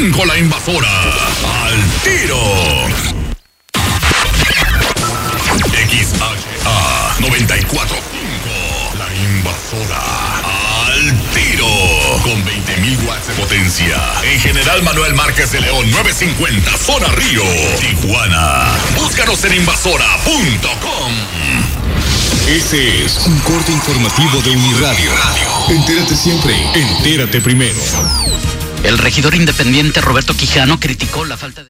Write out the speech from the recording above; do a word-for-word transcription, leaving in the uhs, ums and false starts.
cinco La Invasora. Al tiro. X H A noventa y cuatro punto cinco. La Invasora. Al tiro. Con veinte mil watts de potencia. En General Manuel Márquez de León, novecientos cincuenta, Zona Río, Tijuana. Búscanos en invasora punto com. Ese es un corte informativo de Uniradio. Entérate siempre, entérate primero. El regidor independiente Roberto Quijano criticó la falta de